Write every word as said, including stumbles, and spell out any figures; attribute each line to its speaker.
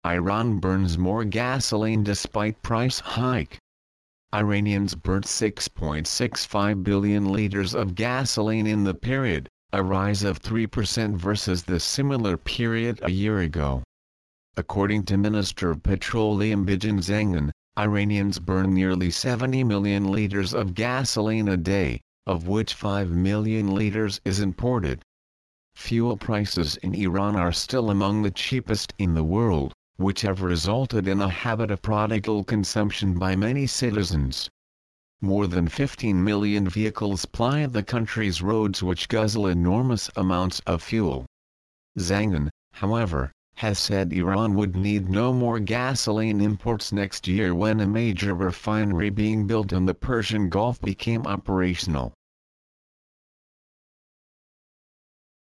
Speaker 1: Iran burns more gasoline despite price hike. Iranians burnt six point six five billion liters of gasoline in the period, a rise of three percent versus the similar period a year ago. According to Minister of Petroleum Bijan Zangan, Iranians burn nearly seventy million liters of gasoline a day, of which five million liters is imported. Fuel prices in Iran are still among the cheapest in the world, which have resulted in a habit of prodigal consumption by many citizens. More than fifteen million vehicles ply the country's roads, which guzzle enormous amounts of fuel. Zangan, however, has said Iran would need no more gasoline imports next year when a major refinery being built in the Persian Gulf became operational.